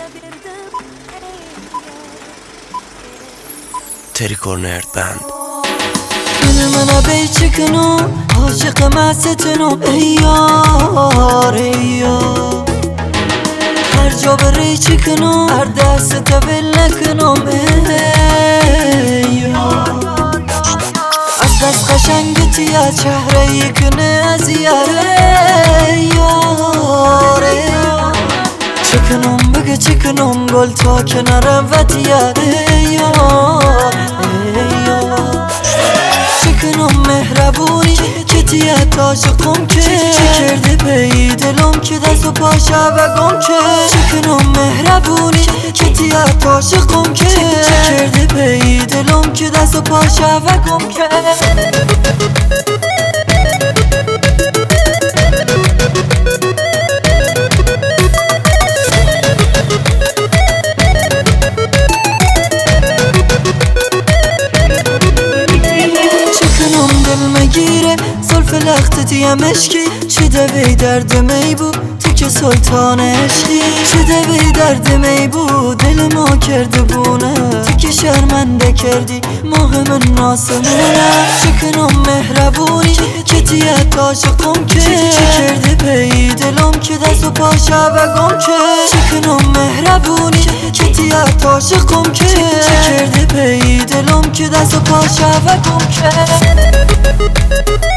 تری کورنر بند من بی چکنم عاشق مستنم ای یار ای یار هر جا بری چکنم هر دست ول نکنم ای یار از دست قشنگتی از چهره یکنه از یاره یار چکنم بگه چکنم گل تا کنارم وطیه ای یار چکنم مهربونی که تیه عاشقم که چه کرده پی دلم که دست و پاشه و گم که چکنم مهربونی که تیه عاشقم که چه کرده پی دلم که دست و پاشه و گم که مگیره زلف لختتی هم اشکی چی دوی درد می بود تو که سلطان عشقی چی دوی درد می بود دل ما کرده بونه تو که شرمنده کردی ماه من ناسمونه چکنم مهربونی که تیه عاشقم که چی کرده پی دلم که دست و پاشه و گم که چکنم مهربونی که تیه عاشقم که چی کرده پی دلم که دست و پاشه و گم که